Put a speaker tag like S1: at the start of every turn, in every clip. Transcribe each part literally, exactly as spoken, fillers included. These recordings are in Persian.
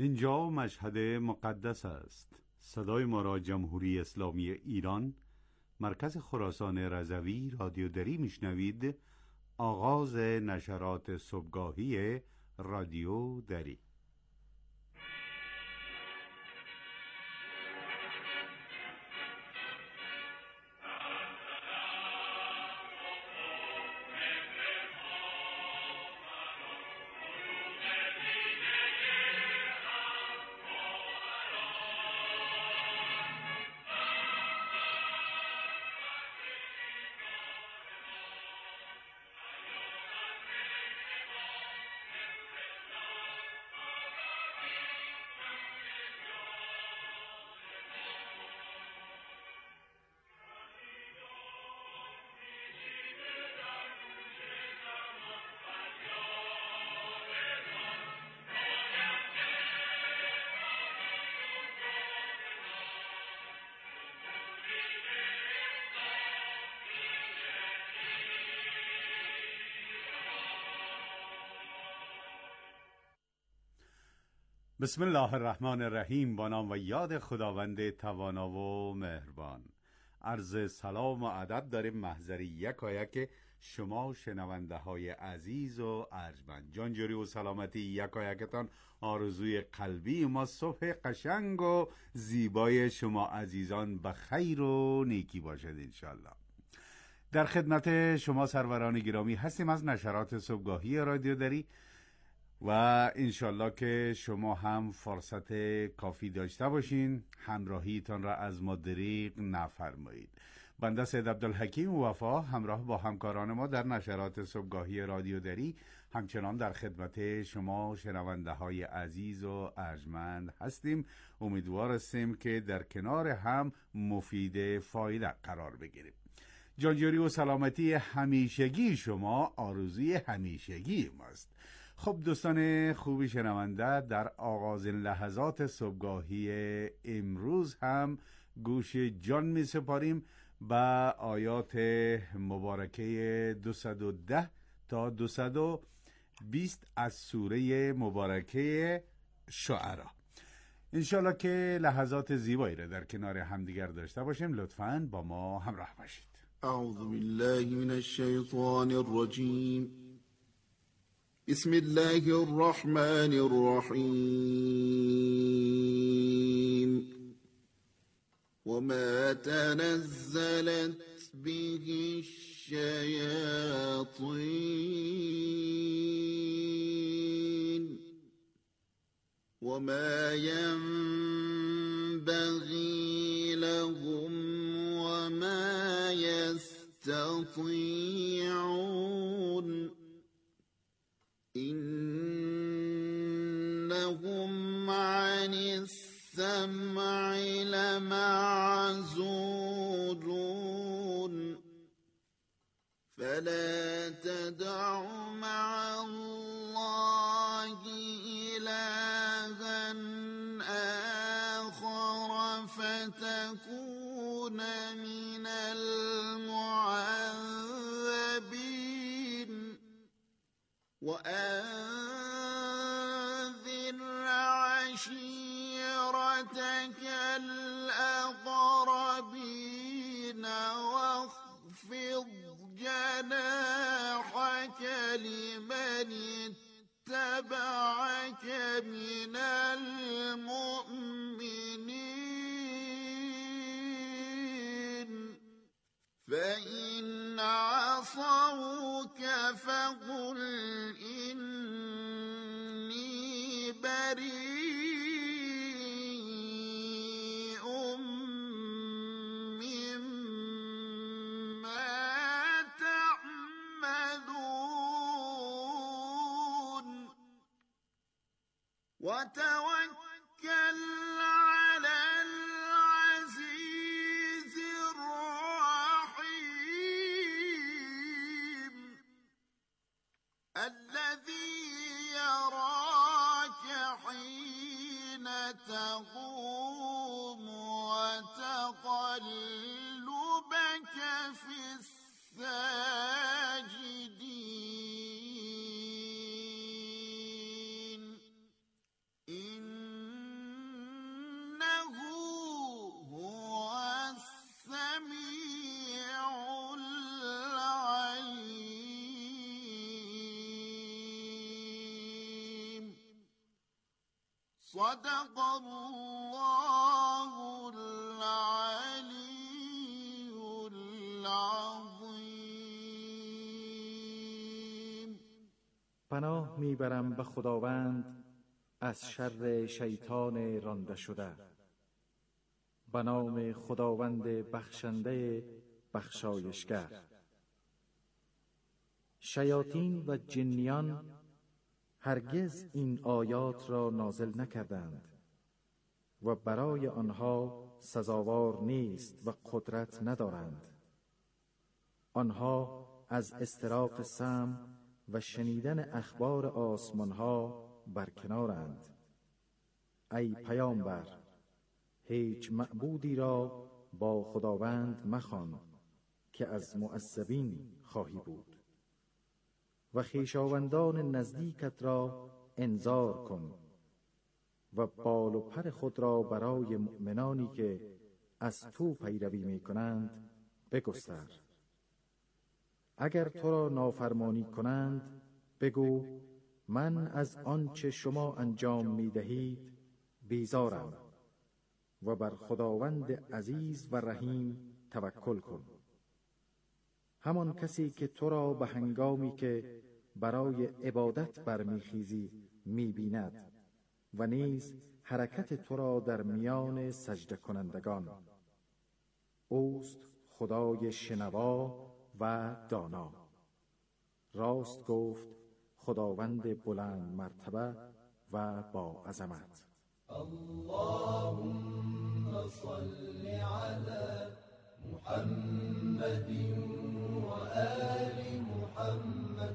S1: اینجا مشهد مقدس است. صدای ما را جمهوری اسلامی ایران، مرکز خراسان رضوی رادیو دری میشنوید. آغاز نشرات صبحگاهی رادیو دری. بسم الله الرحمن الرحیم. با نام و یاد خداوند توانا و مهربان. عرض سلام و ادب داریم محضر یکایک شما شنونده های عزیز و ارجمند. جانجوری و سلامتی یکایکتان آرزوی قلبی ما. صبح قشنگ و زیبای شما عزیزان به خیر و نیکی باشد انشالله. در خدمت شما سروران گرامی هستیم از نشرات صبحگاهی رادیو دری و انشالله که شما هم فرصت کافی داشته باشین، همراهیتان را از ما دریغ نفرمایید. بنده سید عبدالحکیم وفا همراه با همکاران ما در نشرات صبحگاهی رادیو دری همچنان در خدمت شما شنونده های عزیز و ارجمند هستیم. امیدوار هستیم که در کنار هم مفید فایده قرار بگیریم. جانجوری و سلامتی همیشگی شما آرزوی همیشگی ماست. خب دوستان خوبی شنونده، در آغاز لحظات صبحگاهی امروز هم گوش جان می سپاریم به آیات مبارکه دویست و ده تا دویست و بیست از سوره مبارکه شعرا. انشالله که لحظات زیبایی را در کنار همدیگر داشته باشیم. لطفاً با ما همراه باشید.
S2: اعوذ بالله من الشیطان الرجیم. بسم الله الرحمن الرحیم. وما تنزلت به الشياطين وما ينبغي لهم وما يستطيعون إنهم عن السمع لمعزولون فلا تدع مع الله إلها آخر فتكون من المعذبين وأنذر عشيرتك الأقربين واخفض جناحك لمن اتبعك من المؤمنين فإن عصوك فقل إني بريء مما تعملون وتوكل على العزيز الرحيم الذي يراك حين تقوم وتقلبك في الساجدين إن صدق الله العلی العظیم.
S3: پناه میبرم به خداوند از شر شیطان رانده شده. به نام خداوند بخشنده بخشایشگر. شیاطین و جنیان هرگز این آیات را نازل نکردند و برای آنها سزاوار نیست و قدرت ندارند. آنها از استراق سمع و شنیدن اخبار آسمانها برکنارند. ای پیامبر، هیچ معبودی را با خداوند مخوان که از معذبین خواهی بود. و خویشاوندان نزدیکت را انذار کن و بال و پر خود را برای مؤمنانی که از تو پیروی می کنند بگستر. اگر تو را نافرمانی کنند بگو من از آنچه شما انجام می دهید بیزارم و بر خداوند عزیز و رحیم توکل کن. همان کسی که تو را به هنگامی که برای عبادت برمیخیزی میبیند و نیز حرکت تو را در میان سجده کنندگان. اوست خدای شنوا و دانا. راست گفت خداوند بلند مرتبه و با عظمت.
S4: اللهم صل على محمد و آل محمد.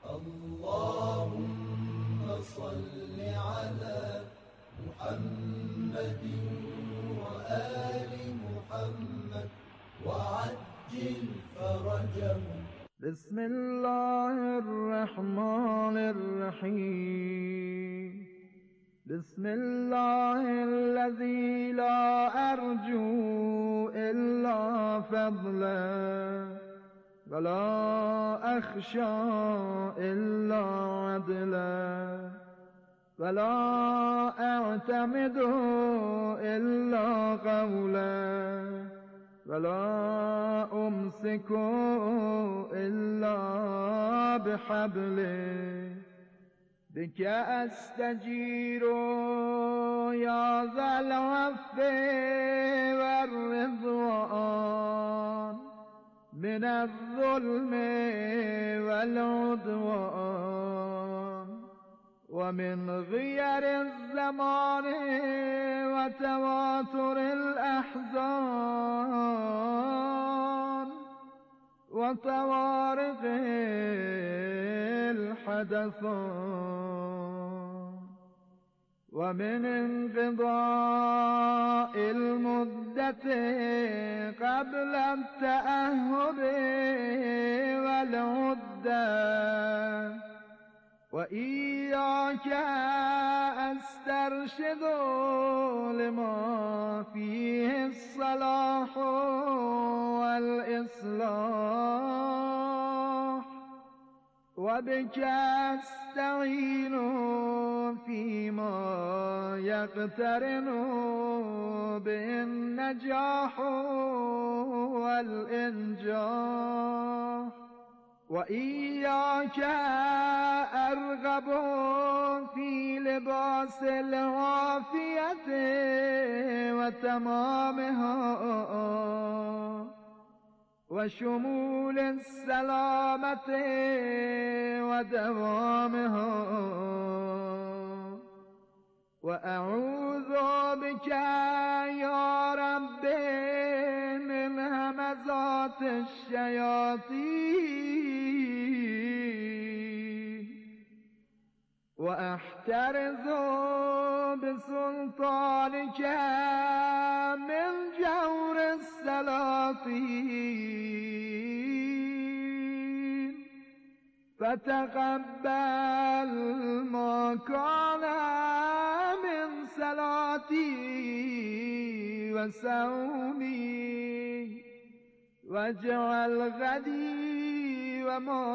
S4: اللهم صل على محمد و آل محمد وعجل فرجهم.
S5: بسم الله الرحمن الرحیم. بسم الله الذي لا أرجو إلا فضله ولا أخشى إلا عدله ولا أعتمد إلا قوله ولا أمسك إلا بحبله بك أستجير يا ذا العفو والرضوان من الظلم والعدوان ومن غير الزمان وتواتر الأحزان وطوارق الحدثان ومن انقضاء المدة قبل التأهب والعدة وإياك أسترشد لما فيه الصلاح والإصلاح وبك أستعين فيما يقترن به النجاح والإنجاح وإياك أرغب في لباس العافية وتمامها وشمول السلامة ودوامها وأعوذ بك يا رب من همزات الشياطين وأحترز بسلطانك من جور السلاطين فتقبل ما كان من صلاتي وصومي واجعل غدي وما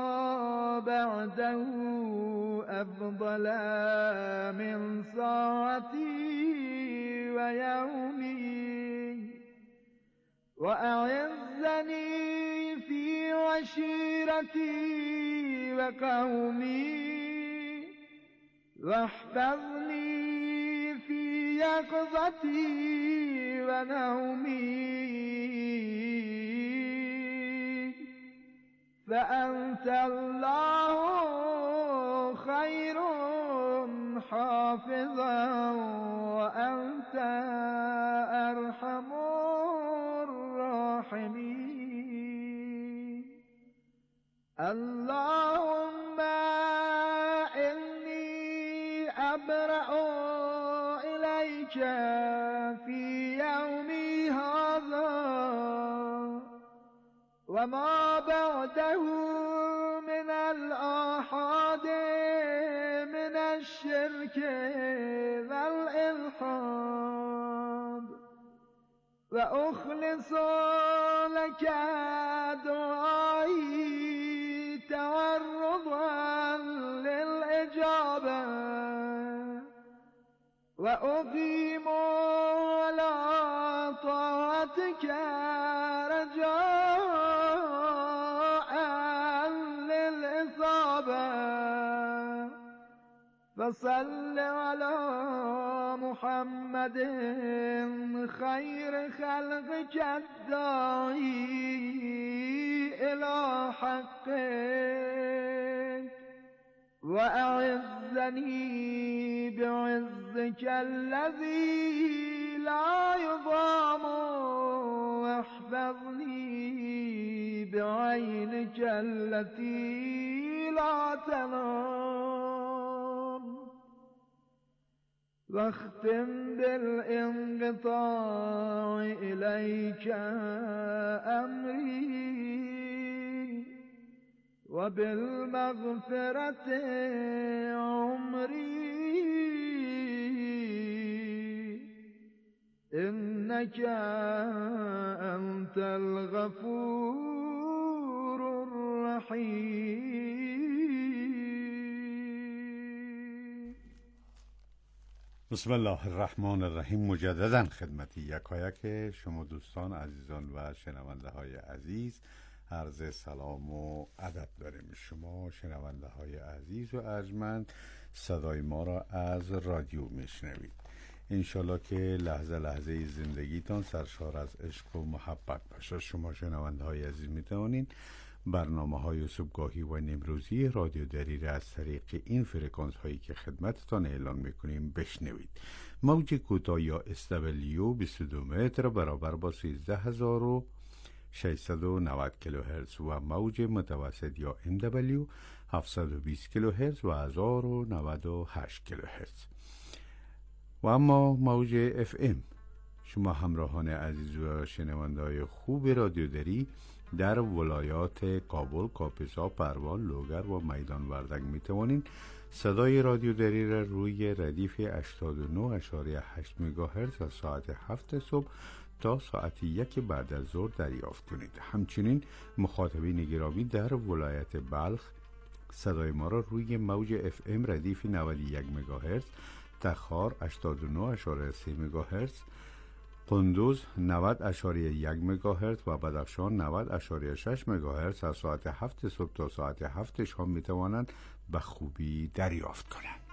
S5: بعده أفضل من ساعتي ويومي وأعزني في عشيرتي وقومي واحفظني في يقظتي ونومي فأنت الله خير حافظا وأنت أرحم الراحمين. اللهم إني أبرأ إليك في يومي هذا وما بعده من الآحاد من الشرك والإلحاد وأخلص لك دعائي تورضا للإجابة وأقيم على طاعتك رجاء للإصابة فصل على محمد خير خلقك الداعي إلى حقك وأعزني بعزك الذي لا يضام واحفظني بعينك التي لا تنام واختم بالانقطاع إليك أمري وبالمغفرة عمري إنك أنت الغفور الرحيم.
S1: بسم الله الرحمن الرحیم. مجددا خدمت یکایک شما دوستان عزیزان و شنونده های عزیز عرض سلام و ادب داریم. شما شنونده های عزیز و ارجمند صدای ما را از رادیو میشنوید. انشالله که لحظه لحظه زندگیتان سرشار از عشق و محبت باشه. شما شنونده های عزیز میتوانید برنامه های صبحگاهی و نیمروزی رادیو دریره از طریق این فرکانس هایی که خدمتتان اعلان میکنیم بشنوید. موج کوتاه یا اس دبلیو بیست و دو متر برابر با سیزده هزار و ششصد و نود کیلوهرتز و موج متوسط یا ام دبلیو هفتصد و بیست کیلوهرتز و هزار و نود و هشت کیلوهرتز. و اما موج اف ام شما همراهان عزیز و شنونده‌های خوب رادیو دری در ولایات کابل، کاپیسا، پروان، لوگر و میدان وردک می توانید صدای رادیو دری را روی ردیف هشتاد و نه اشاری هشت مگاهرتز از ساعت هفت صبح تا ساعت یک بعد از ظهر دریافت کنید. همچنین مخاطبین گرامی در ولایت بلخ صدای ما را روی موج اف ام ردیف نود و یک مگاهرتز، تخار هشتاد و نه اشاری سه مگاهرتز، قندوز نود اشاری یک مگاهرتز و بدخشان نود اشاری شش مگاهرتز از ساعت هفت صبح تا ساعت هفت شام می توانند به خوبی دریافت کنند.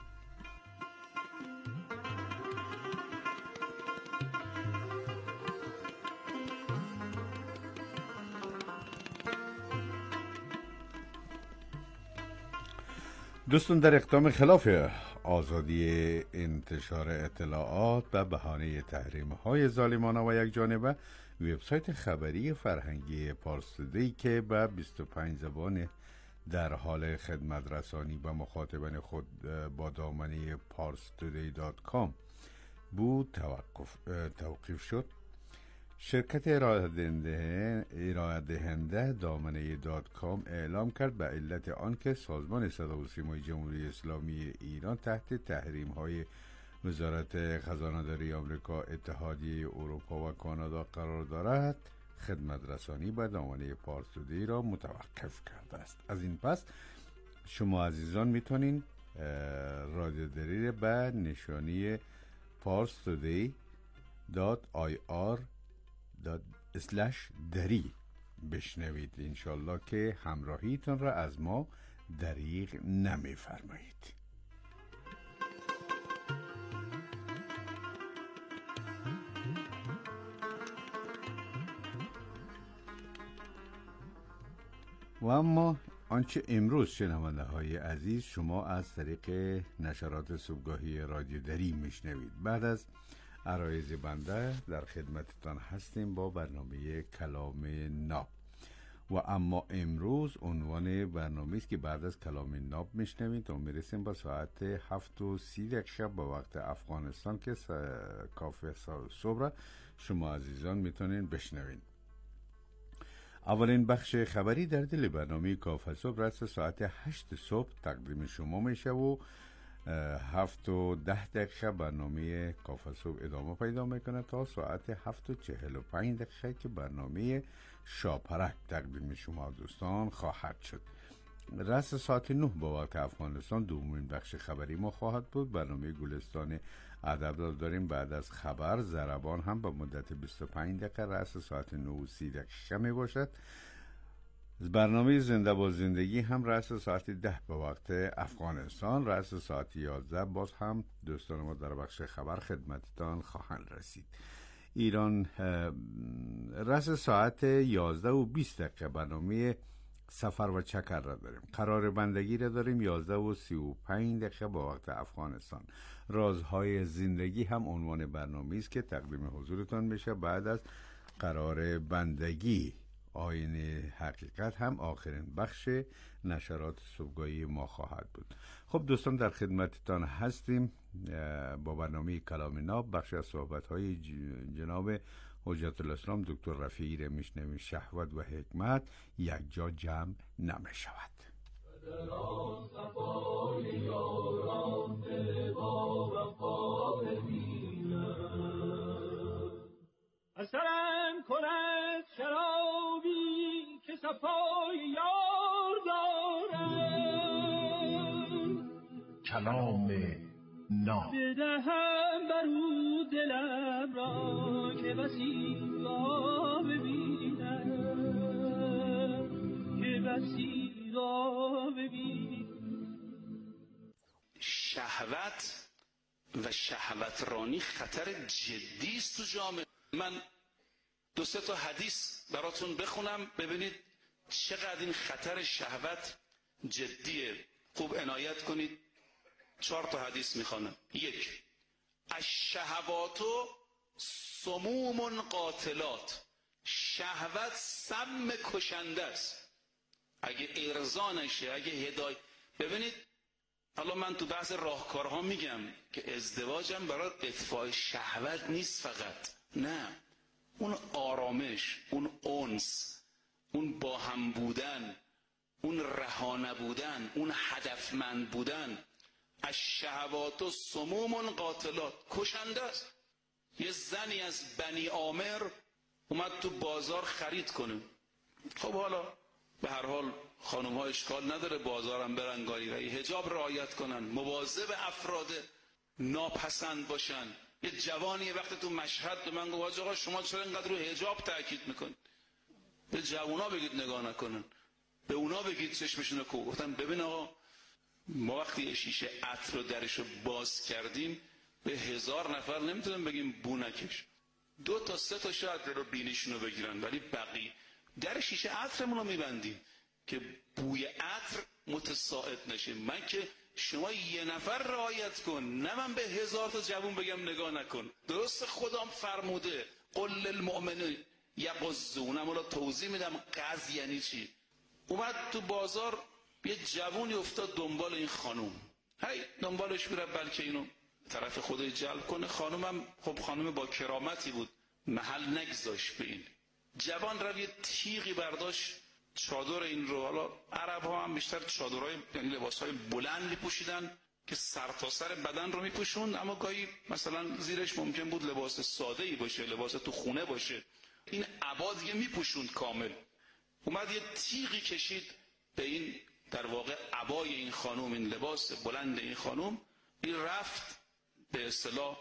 S1: دوستان، در اقدام خلاف آزادی انتشار اطلاعات به بهانه تحریم‌های ظالمانه و یک جانبه، وبسایت خبری فرهنگی پارس تودی که به بیست و پنج زبان در حال خدمت رسانی به مخاطبان خود با دامنه پارس تودی دات کام بود توقف توقیف شد. شرکت ارائه دهنده دامنه دات کام اعلام کرد به علت آنکه سازمان صدا و سیمای جمهوری اسلامی ایران تحت تحریم های وزارت خزانه‌داری آمریکا، اتحادیه اروپا و کانادا قرار دارد، خدمت رسانی به دامنه پارس تودی را متوقف کرده است. از این پس شما عزیزان میتونین رادیو دری به نشانی پارس تودی دات آی آر دات اسلش دری بشنوید. انشالله که همراهیتون را از ما دریغ نمی‌فرمایید. و اما آنچه امروز شنونده های عزیز شما از طریق نشرات صبحگاهی رادیو دری میشنوید. بعد از عرایض بنده در خدمتتان هستیم با برنامه کلام ناب. و اما امروز عنوان برنامه است که بعد از کلام ناب میشنوید تا میرسیم با ساعت هفت و سی دقیقه شب با وقت افغانستان که کافه صبح شما عزیزان میتونین بشنوید. اولین بخش خبری در دل برنامه کافه صبح رس ساعت هشت صبح تقدیم شما میشه و هفت و ده دقیقه برنامه کافه صبح ادامه پیدا میکنه تا ساعت هفت و چهل و پنج دقیقه که برنامه شاپرک تقدیم شما دوستان خواهد شد. رس ساعت نه با وقت افغانستان دومین بخش خبری ما خواهد بود. برنامه گلستان ادب داریم. بعد از خبر ضربان هم با مدت بیست و پنج دقیقه رس ساعت نه و سی دقیقه می باشد. برنامه زنده با زندگی هم رس ساعت ده به وقت افغانستان. رس ساعت یازده باز هم دوستان ما در بخش خبر خدمتتان خواهند رسید. ایران رس ساعت یازده و بیست دقیقه برنامه سفر و چکر را داریم. قرار بندگی را داریم یازده و سی و پنج دقیقه با وقت افغانستان. رازهای زندگی هم عنوان برنامه است که تقدیم حضورتان میشه بعد از قرار بندگی. آیین حقیقت هم آخرین بخش نشرات صبحگاهی ما خواهد بود. خب دوستان در خدمتتان هستیم با برنامه کلام ناب. بخش از صحبت‌های جناب حجت الاسلام دکتر رفیعی را میشنویم. شهوت و حکمت یک جا جمع نمی شود.
S6: اثرم کند شرابی که صفای یار دارم.
S7: کلام ناب
S6: بدهم برو دلم را که بسی را ببینم، که بسی را ببینم.
S8: شهوت و شهوترانی خطر جدی است تو جامعه. من دو سه تا حدیث براتون بخونم ببینید چقدر این خطر شهوت جدیه. خوب عنایت کنید. چهار تا حدیث میخوانم. یک، الشهوات سموم قاتلات. شهوت سم کشنده است. اگه ارضا نشه، اگه هدایت. ببینید حالا من تو بحث راهکارها میگم که ازدواجم برای اطفاء شهوت نیست فقط، نه، اون آرامش، اون انس، اون با هم بودن، اون رها نبودن، اون هدفمند بودن. الشهوات سموم قاتلات، کشنده است. یه زنی از بنی عامر اومد تو بازار خرید کنه. خب حالا به هر حال خانم ها اشکال نداره بازارم برن گاهی حجاب رعایت کنن، مواظب افراد ناپسند باشن. یه جوانی وقت تو مشهد به من گفت آقا شما چرا اینقدر رو حجاب تاکید میکنید؟ به جوونا بگید نگاه نکنن، به اونا بگید چشمشون رو کو. گفتم ببین آقا ما وقتی شیشه عطر رو درش رو باز کردیم به هزار نفر نمیتونیم بگیم بو نکش. دو تا سه تا شاید رو بینیشون رو بگیرن، ولی بقیه در شیشه عطرمون رو میبندیم که بوی عطر متساعد نشه. من که شما یه نفر رعایت کن، نه من به هزار تا جوون بگم نگاه نکن. درست خودم فرموده قل للمؤمنین یغضوا. اونم توضیح میدم غض یعنی چی. اومد تو بازار یه جوونی افتاد دنبال این خانوم، هی دنبالش میره بلکه اینو طرف خودش جلب کنه. خانومم خب خانوم با کرامتی بود، محل نگذاشت به این جوان. رو یه تیغی برداشت چادر این رو. حالا عرب ها هم بیشتر چادرهای یعنی لباس های بلند میپوشیدن که سر تا سر بدن رو میپوشوند، اما گاهی مثلا زیرش ممکن بود لباس ساده ای باشه، لباس تو خونه باشه. این عبا دیگه میپوشوند کامل. اومد یه تیغی کشید به این در واقع عبای این خانوم، این لباس بلند این خانوم. این رفت به اصطلاح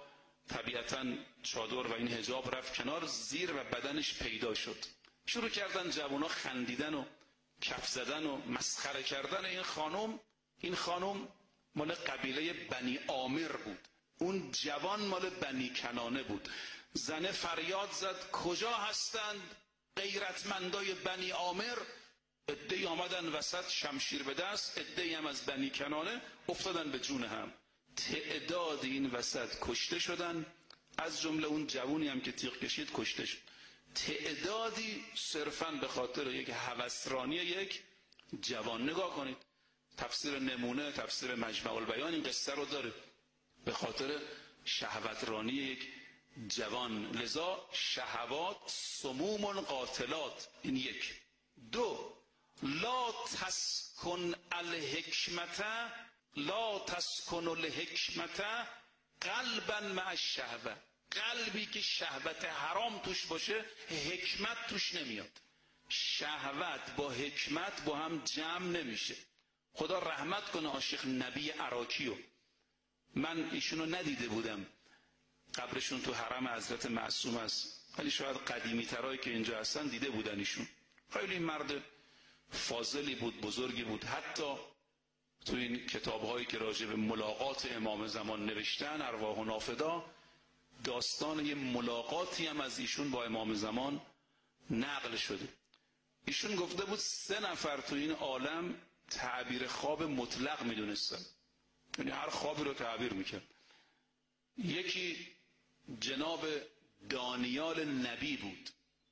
S8: طبیعتاً چادر و این حجاب رفت کنار، زیر و بدنش پیدا شد. شروع کردن جوونا خندیدن و کف زدن و مسخره کردن این خانم. این خانم مال قبیله بنی عامر بود، اون جوان مال بنی کنانه بود. زنه فریاد زد کجا هستند غیرتمندای بنی عامر؟ عده‌ای آمدن وسط شمشیر به دست، عده‌ای هم از بنی کنانه افتادن به جون هم. تعداد این وسط کشته شدن، از جمله اون جوونی هم که تیغ کشید کشته شد. تعدادی صرفاً به خاطر یک هوسرانی یک جوان. نگاه کنید تفسیر نمونه، تفسیر مجمع البیان این قصه رو داره، به خاطر شهوترانی یک جوان. لذا شهوات سموم قاتلات. این یک. دو، لا تسکن الحکمت لا تسکن الحکمت قلبا مع الشهوه. قلبی که شهوت حرام توش باشه حکمت توش نمیاد. شهوت با حکمت با هم جمع نمیشه. خدا رحمت کنه عاشق نبی عراقیو. من ایشونو ندیده بودم، قبرشون تو حرم حضرت معصوم است، ولی شاید قدیمی ترایی که اینجا هستن دیده بودن. ایشون خیلی مرد فاضلی بود، بزرگی بود. حتی تو این کتاب‌هایی که راجع به ملاقات امام زمان نوشتن، ارواح و نافدا، داستان یه ملاقاتی هم از ایشون با امام زمان نقل شده. ایشون گفته بود سه نفر تو این عالم تعبیر خواب مطلق میدونستن، یعنی هر خوابی رو تعبیر میکرد. یکی جناب دانیال نبی بود،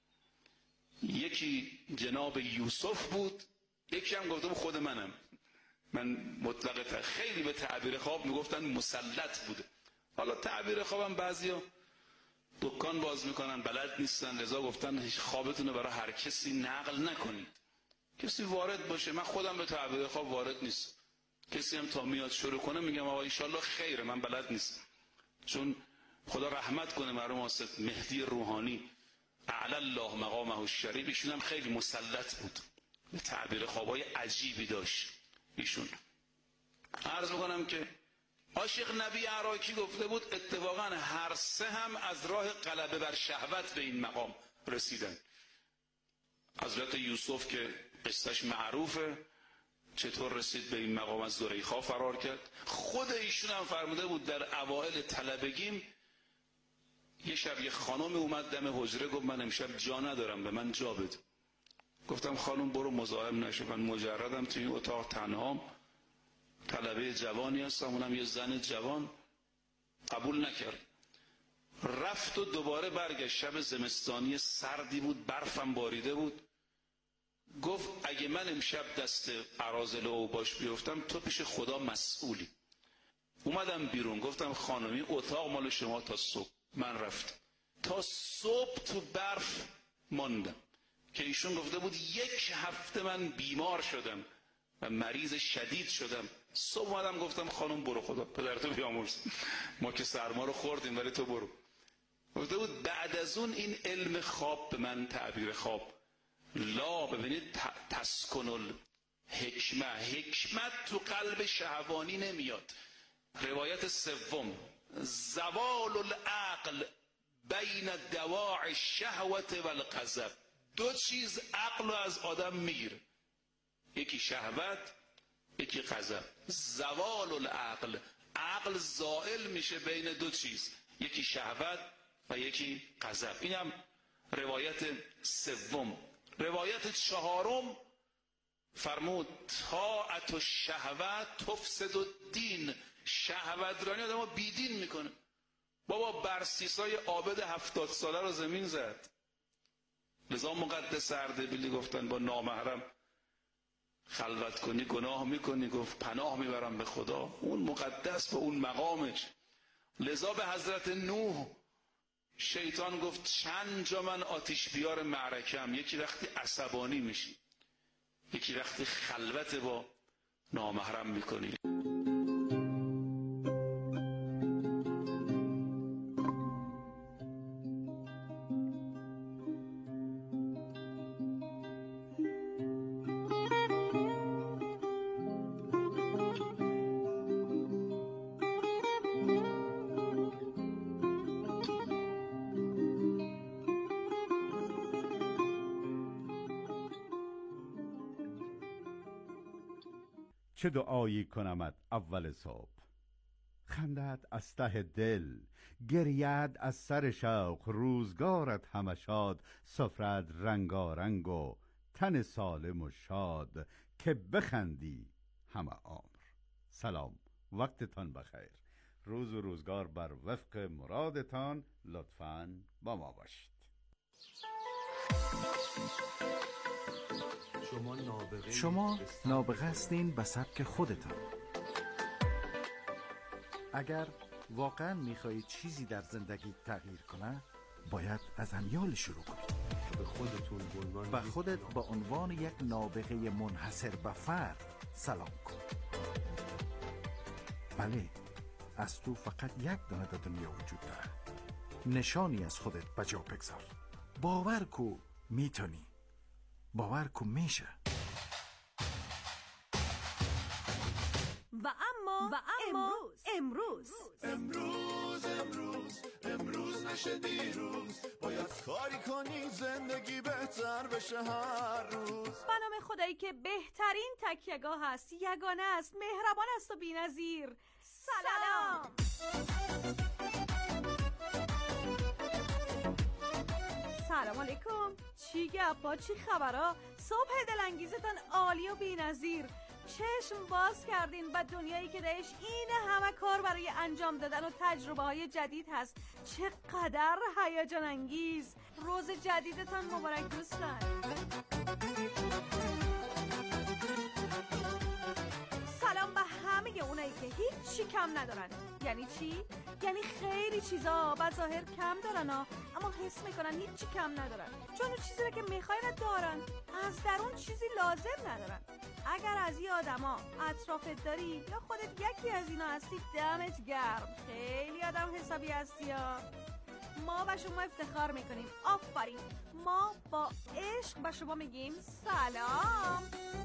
S8: یکی جناب یوسف بود، یکی هم گفته بود خود منم. من مطلقه خیلی به تعبیر خواب میگفتن مسلط بوده. حالا تعبیر خوابم بعضیا دکان باز میکنن بلد نیستن، لذا گفتن خوابتون رو برای هر کسی نقل نکنید، کسی وارد باشه. من خودم به تعبیر خواب وارد نیستم، کسی هم تا میاد شروع کنه میگم آقا انشالله خیره، من بلد نیستم. چون خدا رحمت کنه مرحوم استاد مهدی روحانی اعلی الله مقامه الشریف، ایشون هم خیلی مسلط بود، به تعبیر خوابای عجیبی داشت ایشون. عرض میکنم که عاشق نبی عراقی گفته بود اتفاقا هر سه هم از راه غلبه بر شهوت به این مقام رسیدن. حضرت یوسف که قصهش معروفه، چطور رسید به این مقام، از زلیخا فرار کرد. خود ایشون هم فرموده بود در اوائل طلبگیم یه شب یه خانم اومد دم حجره، گفت من امشب جا ندارم، به من جا بده. گفتم خانم برو مزاحم نشو، من مجردم تو این اتاق تنهام، طلبه جوانی هستم، اونم یه زن جوان. قبول نکرد. رفت و دوباره برگشت. شب زمستانی سردی بود، برفم باریده بود. گفت اگه من امشب دست اراذل و باش بیفتم تو پیش خدا مسئولی. اومدم بیرون گفتم خانمی اتاق مال شما تا صبح. من رفتم تا صبح تو برف ماندم که ایشون گفته بود یک هفته من بیمار شدم و مریض شدید شدم. صبح اومدم گفتم خانم برو، خدا پدرتو بیامرز، ما که سرما رو خوردیم ولی تو برو. گفته بود بعد از اون این علم خواب به من تعبیر خواب لا، ببینید تسکن الحکمه، حکمت تو قلب شهوانی نمیاد. روایت سوم زوال العقل بین دواع الشهوت و الغضب. دو چیز عقل رو از آدم میگیره، یکی شهوت یکی غضب. زوال العقل، عقل زائل میشه بین دو چیز، یکی شهوت و یکی غضب. این هم روایت سوم. روایت چهارم فرمود طاعت الشهوت تفسد الدین. شهوت رانی آدمو بیدین میکنه. بابا برسیسای عابد هفتاد ساله رو زمین زد. لذا مقدس اردبیلی گفتن با نامحرم خلوت کنی گناه میکنی، گفت پناه میبرم به خدا. اون مقدس با اون مقامش. لذا به حضرت نوح شیطان گفت چند جا من آتیش بیار معرکم، یکی وقتی عصبانی میشی، یکی وقتی خلوت با نامحرم میکنی.
S1: چه دعایی کنمت اول صبح. خندت از ته دل، گریت از سر شوق، روزگارت همه شاد، سفرت رنگارنگ و تن سالم و شاد، که بخندی همه عمر. سلام، وقتتان بخیر، روز و روزگار بر وفق مرادتان. لطفاً با ما باشید.
S3: شما نابغه هستین به سبک خودتان. اگر واقعا میخواهید چیزی در زندگی تغییر کنه، باید از امیال شروع کنید.
S9: به خودتون به عنوان
S3: به خودت به عنوان یک نابغه منحصر به فرد سلام کن. بله، از تو فقط یک دانه در دنیا وجود داره. نشانی از خودت به جا بگذار. باور کو میتونی. باور کو میشه.
S10: و اما و اما امروز
S2: امروز امروز امروز نشه دیروز، باید کاری کنی زندگی بهتر بشه هر روز.
S10: به نام خدایی که بهترین تکیه‌گاه هست، یگانه است، مهربان است و بی‌نظیر. سلام, سلام علیکم. چی گپا، چی خبرها؟ صبح دلانگیزتان عالی و بی‌نظیر. چشم باز کردین به دنیایی که درش این همه کار برای انجام دادن و تجربه های جدید هست. چقدر هیجان انگیز. روز جدیدتان مبارک دوستان. سلام به همه اونایی که هیچ چی کم ندارن. یعنی چی؟ یعنی خیلی چیزا به ظاهر کم دارن ها، اما حس میکنن هیچ چی کم ندارن، چون اون چیزی رو که میخواین دارن، از درون چیزی لازم ندارن. اگر از این آدما اطرافت داری یا خودت یکی از اینا هستی، دمت گرم، خیلی آدم حسابی هستی ها. ما به شما افتخار میکنیم. آفرین. ما با عشق به شما میگیم سلام.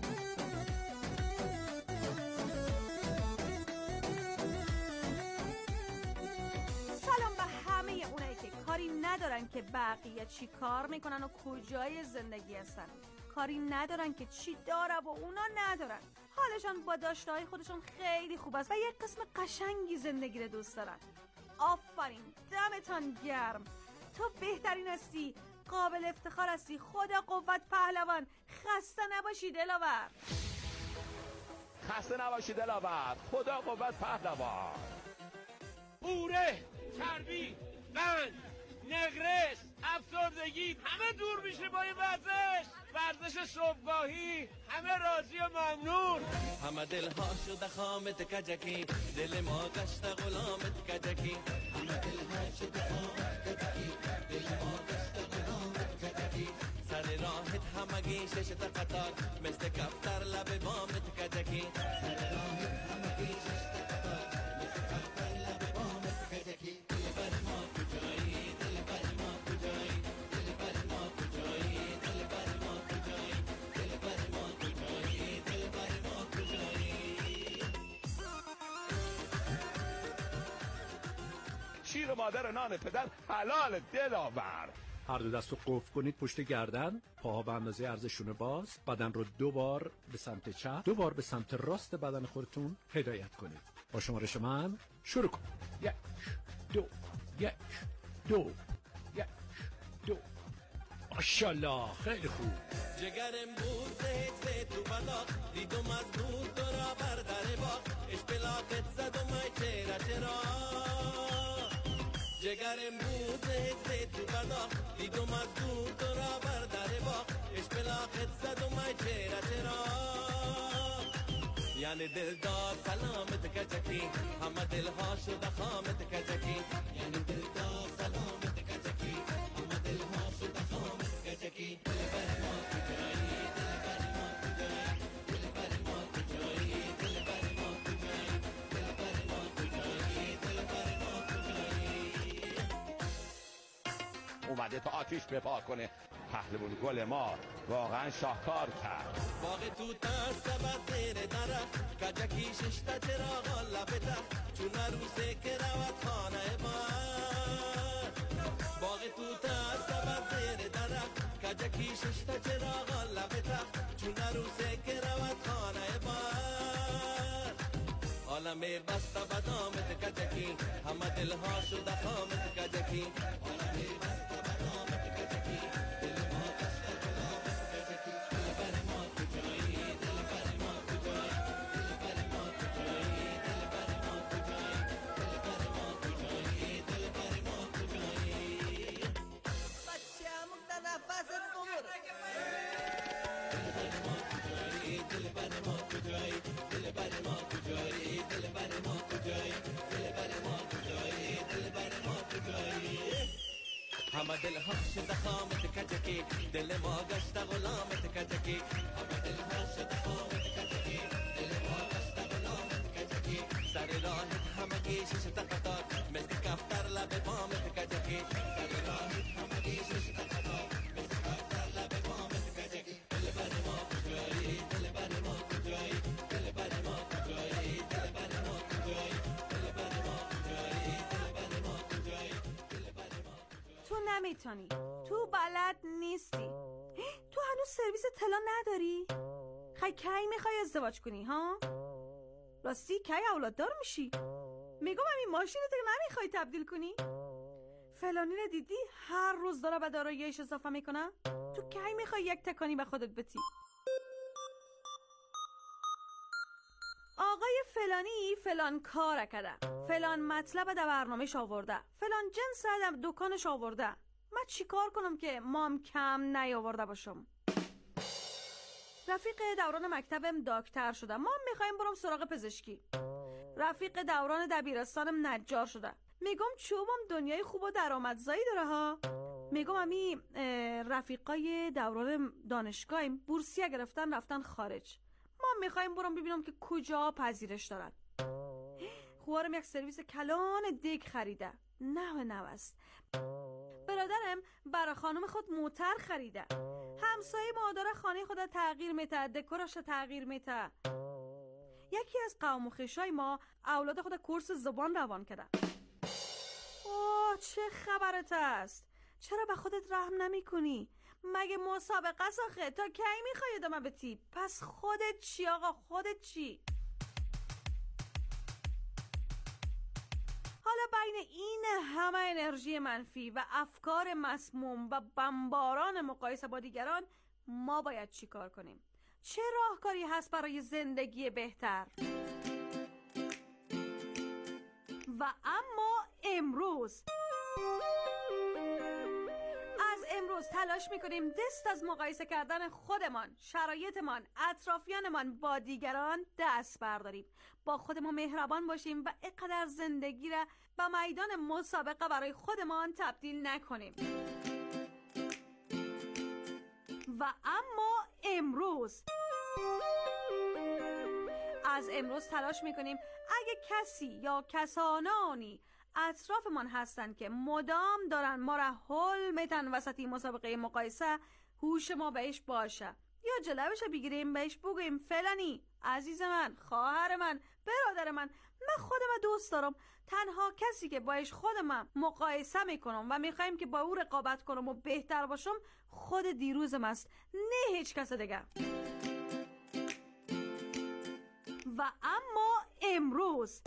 S10: سلام به همه اونایی که کاری ندارن که بقیه چی کار میکنن و کجای زندگی هستن. کاری ندارن که چی داره و اونا ندارن. حالشان با داشته‌های خودشون خیلی خوب است و یک قسم قشنگی زندگی رو دوست دارن. آفرین، دمتان گرم. تو بهترین هستی، قابل افتخار هستی. خدا قوت پهلوان. خسته نباشی دلاور.
S11: خسته نباشی دلاور. خدا قوت پهلوان.
S12: قوره، چربی، قند، نقرس، افسردگی همه دور میشه با این ورزش. ورزش صبحگاهی، همه راضی و ممنون.
S13: همه دلها شده خامت کجکی، دل ما گشت غلامت کجکی. همه دلها شده خامت کجکی، دل ما گشت غلامت کجکی. سر راحت همگی ششت قطار، مثل کفتر لب بامت کجکی. سر راحت همگی ششت قطار، مثل کفتر لب بامت کجکی. دل بر ما کجایی، دل بر ما کجایی، دل بر ما کجایی، دل بر ما کجایی، دل بر ما کجایی، دل بر ما کجایی.
S11: شیر مادر نان پدر حلال دلاور.
S9: هر دو دست رو قفل کنید پشت گردن، پاها به اندازه عرض شونه باز، بدن رو دو بار به سمت چپ، دو بار به سمت راست بدن خودتون هدایت کنید. با شمارش من شروع کن. یک دو یک دو یک دو. ماشاءالله، خیلی خوب.
S13: جگرم بود زهد زهد تو بلاق، دیدم از دور دورا بردر باق، اشپلاقت زدم ای چرا چرا. جگرم بود زهد زهد تو بلاق، دیدم از دور دورا بردر باق، اشپلاقت زدم ای چرا چرا. یعنی دلدار سلامت کجکی، همه دلها شده خامت کجکی. یعنی دلدار سلامت کجکی، همه دلها شده خامت کجکی. دل بر ما کجایی، دل بر ما کجایی، دل بر ما کجایی، دل بر ما کجایی، دل بر ما کجایی، دل بر ما کجایی.
S11: اومده تا آتیش بپا کنه. پهلوان گل ما واقعا شاهکار کرد.
S13: باغ توت سبز زیر درخت، کجکی ششتا چراغ لبته، چون عروسه که روت خانه من. باغ توت سبز زیر درخت، کجکی ششتا چراغ لبته، چون عروسه که روت خانه من. عالم بست بدامت کجکی همه دلها شده خامت کجکی عالم بست بدامت کجکی دل ما دست غلامت کجکی دل بر ما کجایی دل بر ما کجایی دل بر ما کجایی دل بر ما کجایی دل بر ما کجایی دل بر ما کجایی بچه همون در نفس بمور دل بر ما کجایی دل بر ما کجایی دل بر ما کجایی دل بر ما کجایی دل بر ما کجایی دل بر ما کجایی همه دل ها شده خامت کجکی دل ما گشت غلامت کجکی همه دل ها شده خامت کجکی دل ما گشت غلامت کجکی سر راهت همگی ششت قطار مثل کفتر لب بامت کجکی سر راهت همگی ششت قطار مثل کفتر لب بامت کجکی دل بر ما کجایی دل بر ما کجایی دل بر ما کجایی دل بر ما کجایی دل بر ما کجایی دل بر ما کجایی دل بر ما
S10: تو نمیتونی، تو بلد نیستی، تو هنوز سرویس طلا نداری؟ خی کی میخوای ازدواج کنی ها؟ راستی کی اولاددار میشی؟ میگم همین ماشینتو نمیخوای تبدیل کنی؟ فلانی رو دیدی هر روز داره به داراییش اضافه میکنه؟ تو کی میخوای یک تکانی به خودت بتی؟ آقای فلانی فلان کار کرده، فلان مطلب در برنامهش آورده، فلان جنس در دکانش آورده. من چی کار کنم که مام کم نیاورده باشم؟ رفیق دوران مکتبم دکتر شده، ما میخوایم برم سراغ پزشکی. رفیق دوران دبیرستانم نجار شده. میگم چوبم دنیای خوب و درآمدزایی داره ها. میگم امی رفیقای دوران دانشگاهیم بورسیه گرفتن رفتن خارج. ما میخوایم برم ببینم که کجا پذیرش دارن. خوارم یک سرویس کلان دیگ خریده، نه نه است. برادرم برای خانم خود موتر خریده. همسایه ما داره خانه خود تغییر میته، دکورش تغییر میته. یکی از قوم و خویشای ما اولاد خود کورس زبان روان کرده. اوه چه خبرت است؟ چرا به خودت رحم نمی کنی؟ مگه مسابقه ساخه تا کی میخوای ادامه بتی؟ پس خودت چی آقا؟ خودت چی؟ حالا بین این همه انرژی منفی و افکار مسموم و بمباران مقایسه با دیگران ما باید چی کار کنیم؟ چه راهکاری هست برای زندگی بهتر؟ و اما امروز از امروز تلاش میکنیم دست از مقایسه کردن خودمان، شرایطمان، اطرافیانمان با دیگران دست برداریم. با خودمان مهربان باشیم و اینقدر زندگی را به میدان مسابقه برای خودمان تبدیل نکنیم. و اما امروز از امروز تلاش میکنیم اگه کسی یا کسانانی اطرافمان هستن که مدام دارن ما را هول میتن وسط مسابقه مقایسه، هوش ما بهش باشه یا جلوش بگیریم بهش بگویم فلانی عزیز من، خواهر من، برادر من، من خودم دوست دارم. تنها کسی که باش خودم مقایسه میکنم و میخوایم که با او رقابت کنم و بهتر باشم خود دیروزم است، نه هیچ کس دیگه. و اما امروز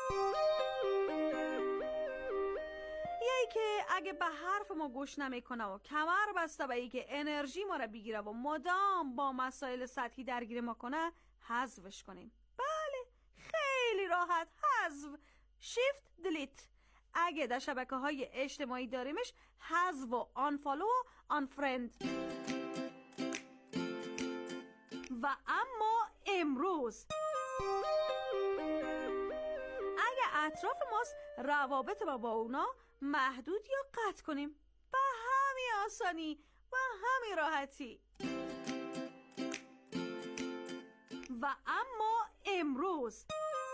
S10: یکی که اگه به حرف ما گوش نمیکنه و کمر بسته به ای که انرژی ما را بگیره و مدام با مسائل سطحی درگیر ما کنه حذفش کنیم. بله خیلی راحت، حذف، شیفت دلیت. اگه در شبکه های اجتماعی داریمش حذف و آنفالو و آنفرند. و اما امروز اگه اطراف ماست روابط ما با اونا محدود یا قطع کنیم، به همین آسانی و همین راحتی. و اما امروز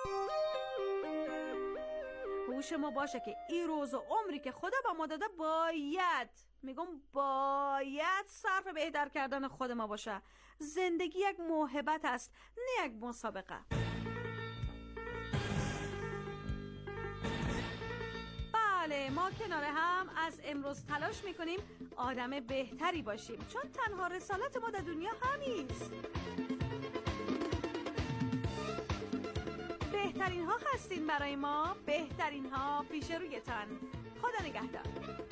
S10: هوش ما باشه که این روز و عمری که خدا با ما داده باید، میگم باید صرف بهتر کردن خود ما باشه. زندگی یک موهبت است، نه یک مسابقه. بله ما کنار هم از امروز تلاش میکنیم آدم بهتری باشیم، چون تنها رسالت ما در دنیا همیست. بهترین ها هستین برای ما، بهترین ها پیش رویتان. خدا نگهدار.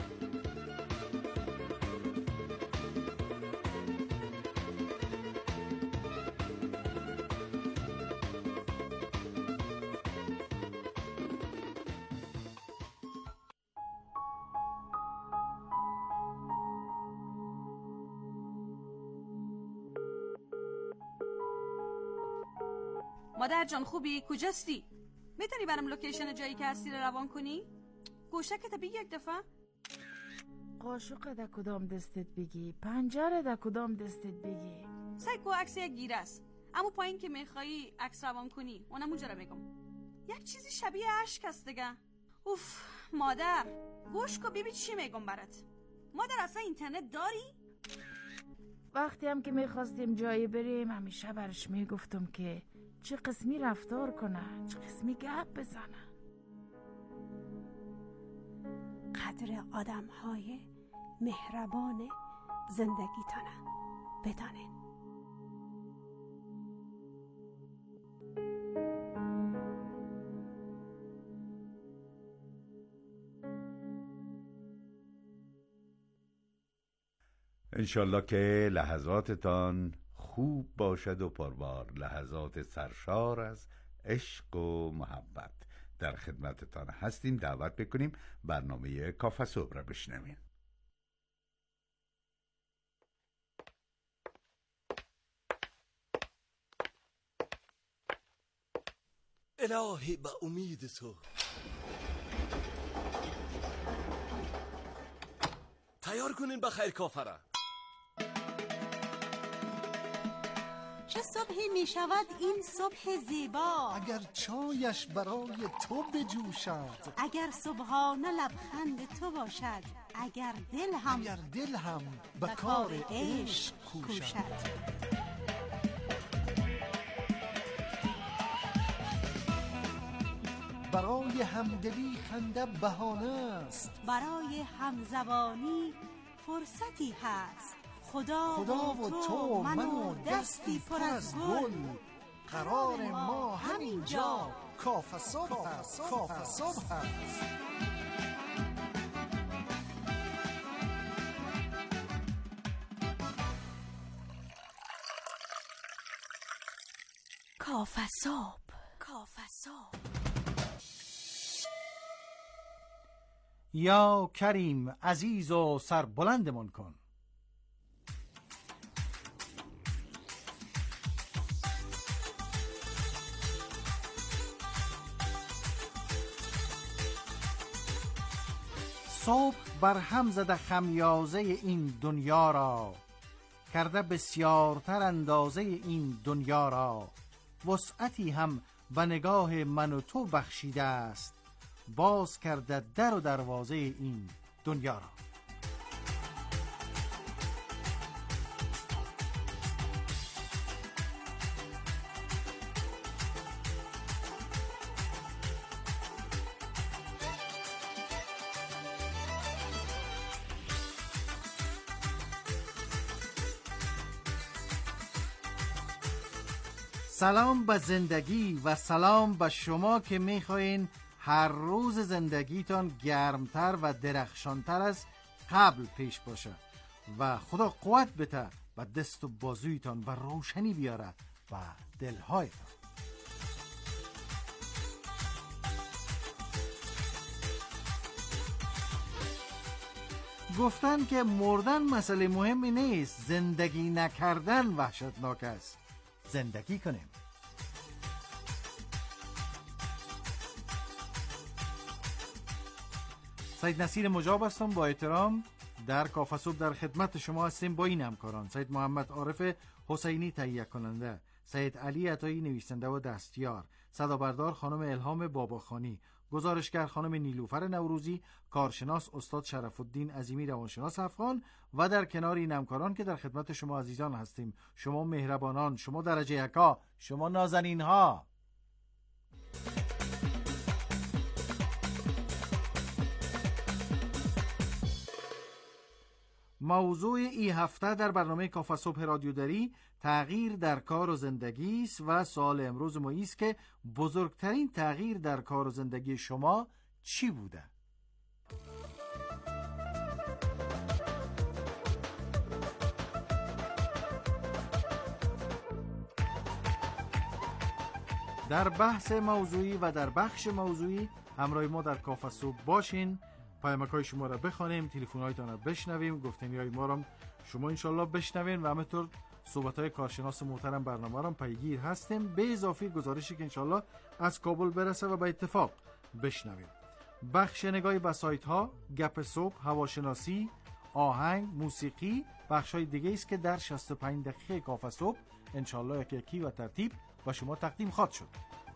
S10: مادر جان خوبی؟ کجاستی؟ میتونی برام لوکیشن جایی که هستی رو روان کنی؟ گوشکت بگی یک دفعه؟
S14: قاشق در کدام دستت بگی، پنجره در کدام دستت بگی.
S10: سایکو عکس یک گیره است، اما پایین که میخوایی عکس روان کنی اونم اونجا رو بگم. یک چیزی شبیه اشک است دیگه. اوف مادر گوش کن ببین چی میگم برات. مادر اصلا اینترنت داری؟
S14: وقتی هم که میخواستیم جایی بریم همیشه برش میگفتم که چه قسمی رفتار کنه، چه قسمی گپ بزنه.
S15: قدر آدم های مهربان زندگیتانه بدانین.
S1: انشالله که لحظاتتان خوب باشد و پربار، لحظات سرشار از عشق و محبت. در خدمتتان هستیم. دعوت بکنیم برنامه کافه صبح را بشنویم.
S13: الهی به امید تو تیار کنین بخیر کافه را.
S15: چه صبحی می شود این صبح زیبا،
S3: اگر چایش برای تو بجوشد،
S15: اگر صبحانه لبخند تو باشد، اگر دل هم
S3: اگر دل هم به کار عشق کوشد. برای همدلی خنده بهانه است،
S15: برای همزبانی فرصتی هست. خدا,
S3: خدا و تو من و دستی پر از گل، قرار ما همینجا کافه صبح هست. کافه صبح هست.
S15: کافه صبح، کافه صبح.
S3: یا کریم عزیز و سربلندمان کن. صبح بر هم زده خمیازه این دنیا را، کرده بسیارتر اندازه این دنیا را. وسعتی هم به نگاه من و تو بخشیده است، باز کرده در و دروازه این دنیا را. سلام به زندگی و سلام به شما که میخواین هر روز زندگیتان گرمتر و درخشانتر از قبل پیش باشه و خدا قوت بده و دست و بازویتان و روشنی بیاره و دلهایتان. گفتن که مردن مسئله مهمی نیست، زندگی نکردن وحشتناک است. زندگی کنیم. سید نصیر مجاب هستم، با احترام در کافه صبح در خدمت شما هستیم با این همکاران: سید محمد عارف حسینی تهیه کننده، سید علی عطایی نویسنده و دستیار، صدابردار خانم الهام باباخانی، گزارشگر خانم نیلوفر نوروزی، کارشناس استاد شرف الدین عظیمی روانشناس افغان و در کنار این همکاران که در خدمت شما عزیزان هستیم، شما مهربانان، شما درجه یکا، شما نازنین ها. موضوع این هفته در برنامه کافه صبح رادیو دری تغییر در کار و زندگی است و سوال امروز ما است که بزرگترین تغییر در کار و زندگی شما چی بوده؟ در بحث موضوعی و در بخش موضوعی همراه ما در کافه صبح باشین، پیامک‌های شما را بخوانیم، تلفن‌هایتان را بشنویم، گفتنی‌های ما را شما انشالله بشنوین و همینطور صحبت‌های کارشناس محترم برنامه را پیگیر هستیم، به اضافه گزارشی که انشالله از کابل برسه و به اتفاق بشنویم. بخش نگاهی به سایت‌ها، گپ صبح، هواشناسی، آهنگ، موسیقی، بخش‌های دیگه است که در شصت و پنج دقیقه کافه صبح انشالله یکی یکی و ترتیب با شما تقدیم خواهد شد.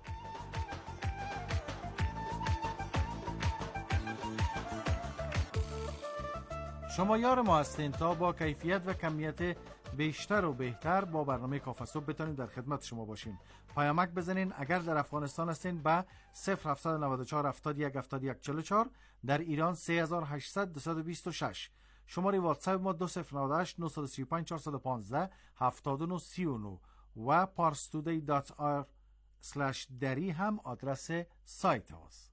S3: شما یار ما هستین تا با کیفیت و کمیت بیشتر و بهتر با برنامه کافه صبح بتونیم در خدمت شما باشیم. پیامک بزنین اگر در افغانستان هستین به صفر هفت نه چهار هفتاد و یک هفتاد و یک چهل و چهار، در ایران سه هزار و هشتصد دویست و بیست و شش، شماره واتساپ ما دو صفر نه هشت نه سه پنج چهار یک پنج هفت نه سه نه و parstoday دات آر اسلش دری هم آدرس سایت هاست.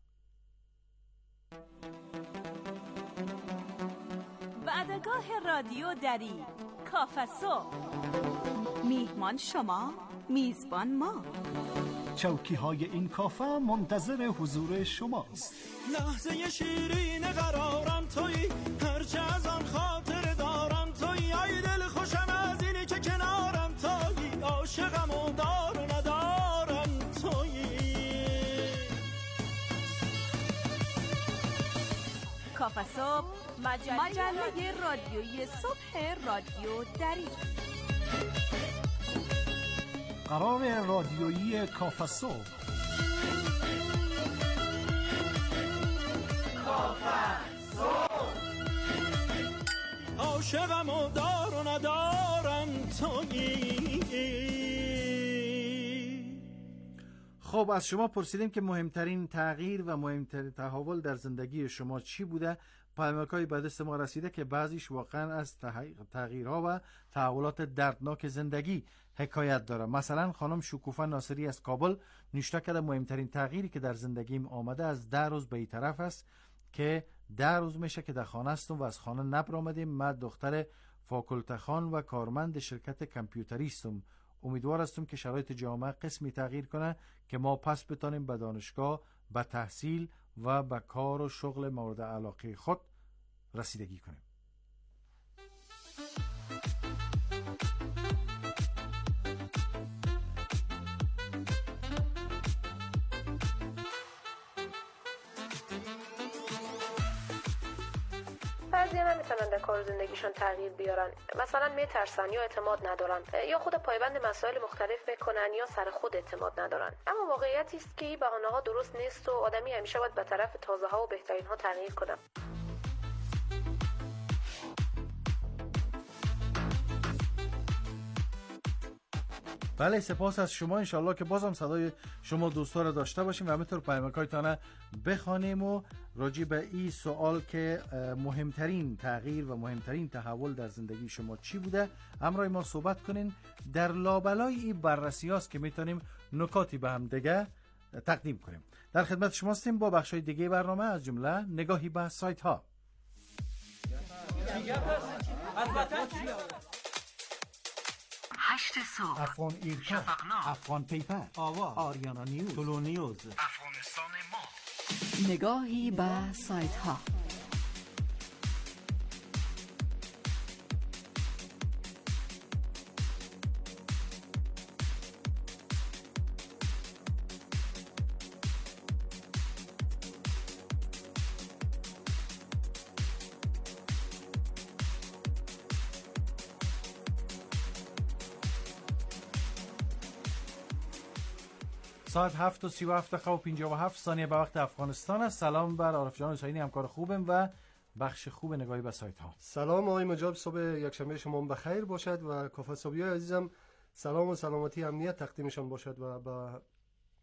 S10: وعدگاه رادیو دری، کافه صبح. میهمان شما، میزبان ما.
S16: چوکی های این کافه منتظر حضور شماست.
S2: لحظه شیرین قرارم تویی، هرچه از آن خاطر دارم تویی، ای دل خوشم از اینی که کنارم تویی، عاشقم و دار و ندارم تویی.
S10: کافه صبح، مجله, مجله رادیویی صبح رادیو دری.
S16: قرار رادیویی کافه صبح.
S2: کافه صبح. عاشقم و دار و ندارم تویی.
S3: خب از شما پرسیدیم که مهمترین تغییر و مهمترین تحول در زندگی شما چی بوده؟ پیامک‌های به دست ما رسیده که بعضیش واقعا از تغییرها و تحولات دردناک زندگی حکایت داره. مثلا خانم شکوفه ناصری از کابل نوشته کرده مهمترین تغییری که در زندگیم آمده از ده روز به این طرف است که ده روز میشه که در خانه هستم و از خانه نبرآمدیم. من دختر فاکولته خان و کارمند شرکت کامپیوتری هستم. امیدوار هستم که شرایط جامعه قسمی تغییر کنه که ما پس بتانیم به دانشگاه، به تحصیل و به کار و شغل مورد علاقه خود رسیدگی کنیم.
S17: بعضی نمیتونن در کار زندگیشون تغییر بیارن، مثلا میترسن یا اعتماد ندارن یا خود پایبند مسائل مختلف میکنن یا سر خود اعتماد ندارن. اما واقعیتی است که این بهانه‌ها درست نیست و آدمی همیشه باید به طرف تازه‌ها و بهترین‌ها تغییر کنه.
S3: بله، سپاس از شما. انشالله که بازم صدای شما دوستا رو داشته باشیم و همینطور پیامک‌هایتان بخوانیم و راجع به این سوال که مهمترین تغییر و مهمترین تحول در زندگی شما چی بوده همراه ما صحبت کنین. در لابلای این بررسی هاست که میتونیم نکاتی به هم دیگه تقدیم کنیم. در خدمت شما هستیم با بخشای دیگه برنامه، از جمله نگاهی به سایت ها.
S18: هشت صبح،
S3: افغان ایرکا،
S18: شفقنامه،
S3: افغان پیپر،
S18: آواز،
S3: آریانا نیوز، طلو نیوز،
S18: افغانستان ما.
S19: نگاهی به سایت ها.
S3: ساعت هفت و سی و هفت دقیقه و پنجاه و هفت ثانیه به وقت افغانستان است. سلام بر عارف جان حسینی، همکار خوبم و بخش خوب نگاهی به سایت ها.
S20: سلام آقای مجاب، صبح یکشنبه شما بخیر باشد و کافه صبحی عزیزم سلام و سلامتی امنیت تقدیمشان باشد و با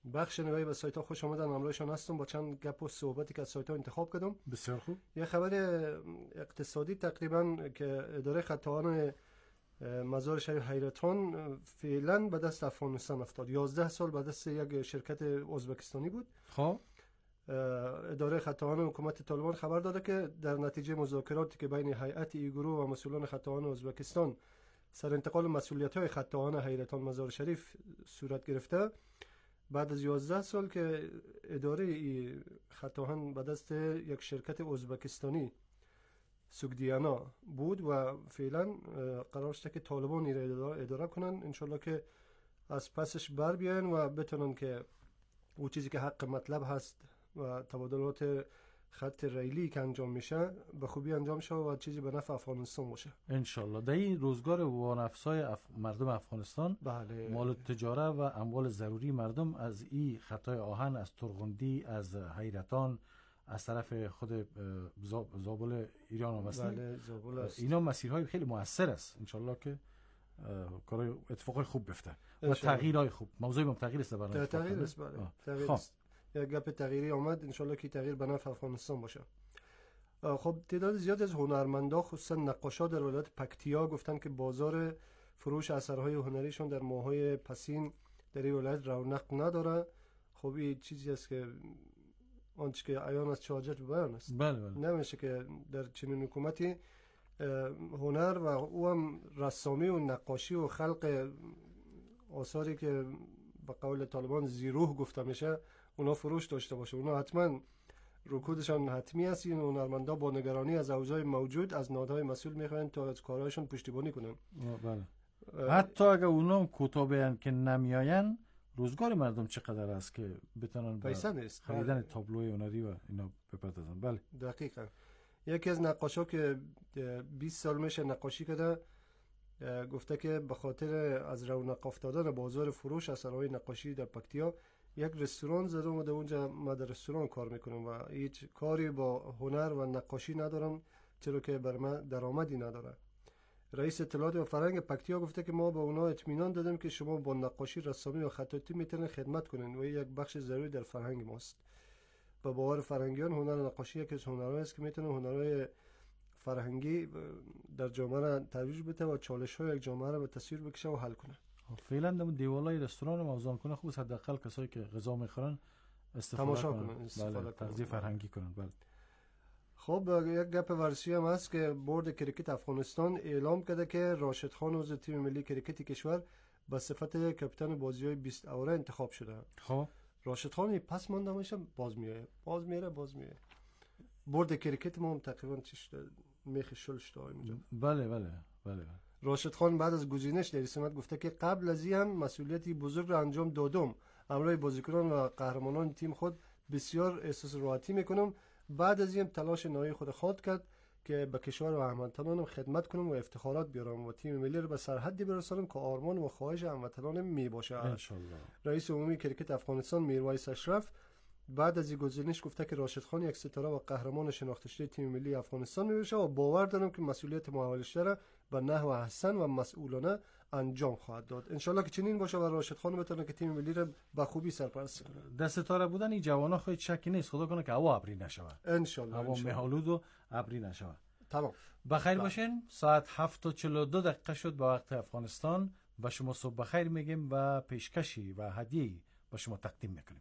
S20: بخش نگاهی به سایت ها خوش آمدن. همراهشان هستم با چند گپ و صحبتی که از سایت ها انتخاب کردم.
S3: بسیار خوب.
S20: یه خبر اقتصادی تقریبا که اداره خطاهان مزار شریف حیرتان فعلا به دست افغانستان افتاد. یازده سال به دست یک شرکت ازبکستانی بود.
S3: خب
S20: اداره خطاهان حکومت طالبان خبر داده که در نتیجه مذاکراتی که بین هیئت ای گروه و مسئولان خطاهان ازبکستان سر انتقال مسئولیت‌های خطاهان حیرتان مزار شریف صورت گرفته، بعد از یازده سال که اداره ای خطاهان به دست یک شرکت ازبکستانی سوگدیانا بود و فعلا قرار شده که طالبان اداره, اداره کنن، انشالله که از پسش بر بیان و بتونن که او چیزی که حق مطلب هست و تبادلات خط ریلی که انجام میشه به خوبی انجام شه و چیزی به نفع افغانستان باشه
S3: انشالله. در این روزگار وانفسای اف... مردم افغانستان،
S20: بله،
S3: مال تجاره و اموال ضروری مردم از این خطای آهن، از ترغندی، از حیرتان، از طرف خود زابل ایران و
S20: بله، زابل است.
S3: اینا مسیرهای خیلی موثر است. انشالله که کارهای اتفاقای خوب بیفته و تغییرهای خوب. موضوع ما تغییر است برای
S20: تغییر است. بله تغییر است. یک گپ تغییری آمد، انشالله که تغییر به نفع افغانستان باشه. خب تعداد زیاد از هنرمندا خصوصا نقاشا در ولایت پکتیا گفتن که بازار فروش اثرهای هنریشون در ماه‌های پسین در این ولایت رونق نداره. خب این چیزی است که آنچه که عیان از چاجت بیان است.
S3: بله بله.
S20: نمیشه که در چنین حکومتی هنر و او هم رسامی و نقاشی و خلق آثاری که به قول طالبان زیروح گفته میشه اونا فروش داشته باشه. اونا حتما رکودشان حتمی است. این هنرمندا با نگرانی از اوضاع موجود از نهادهای مسئول میخواین تا از کارهایشون پشتیبانی کنن.
S3: بله. حتی اگه اونا کوتاه بیان که نمیاین، روزگار مردم چقدر است که بتونن
S20: پیسه نیست
S3: خریدن تابلوی هنری و اینا بپردازن. بله
S20: دقیقاً. یکی از نقاشا که بیست سال میشه نقاشی کرده گفته که به خاطر از رونق افتادن بازار فروش اثرهای نقاشی در پکتیا یک رستوران زدم و در اونجا ما در رستوران کار میکنم و هیچ کاری با هنر و نقاشی ندارم چرا که بر من درآمدی نداره. رئیس اطلاعات و فرهنگ پکتیا گفته که ما به اونا اطمینان دادیم که شما با نقاشی، رسامی و خطاطی میتونید خدمت کنین و یک بخش ضروری در فرهنگ ماست. با باور فرهنگیان هنر نقاشی یکی از هنرهایی است که میتونه هنرهای فرهنگی در جامعه را ترویج بده و چالش‌های یک جامعه را به تصویر بکشه و حل کنه.
S3: فعلا در دیوالای رستوران موزان کنه خوب، حداقل کسایی که غذا میخورن استفاده
S20: تماشا
S3: کنن،
S20: کنن، استفاده
S3: بله،
S20: کنن.
S3: تغذیه فرهنگی کنن. بله.
S20: خب یک گپ ورزشی هم هست که بورد کریکت افغانستان اعلام کرده که راشد خان عضو تیم ملی کریکت کشور به صفت کاپیتان بازی‌های بیست اوره انتخاب شده.
S3: خب
S20: راشد خان پس مانده میشه، باز میاد باز میره باز میره. بورد کریکت ما هم تقریبا چش میخ شلش تا اینجا.
S3: بله بله بله.
S20: راشد خان بعد از گزینش در سمت گفته که قبل از این هم مسئولیتی بزرگ را انجام دادم. همراه بازیکنان و قهرمانان تیم خود بسیار احساس راحتی میکنم. بعد از این تلاش نهایی خود خواهد کرد که به کشور و هموطنانم خدمت کنم و افتخارات بیارم و تیم ملی را به سرحدی برسانم که آرمان و خواهش هموطنانم می باشه.
S3: انشالله.
S20: رئیس عمومی کریکت افغانستان میرویس اشرف بعد از این گزینش گفته که راشد خان یک ستاره و قهرمان شناخته شده تیم ملی افغانستان میشه و باور دارم که مسئولیت محولش را به نحو احسن و مسئولانه انجام خواهد داد. انشالله که چنین باشه و راشد خان بتونه که تیم ملی را به خوبی سرپرست کنه.
S3: در ستاره بودن این جوانا خیلی شکی نیست. خدا کنه که هوا ابری نشوه.
S20: انشالله.
S3: هوا مه‌آلود و ابری نشوه.
S20: تمام.
S3: بخیر باشین. ساعت هفت و چهل و دو دقیقه شد به وقت افغانستان. و شما صبح بخیر میگیم و پیشکشی و هدیه‌ای به شما تقدیم میکنیم.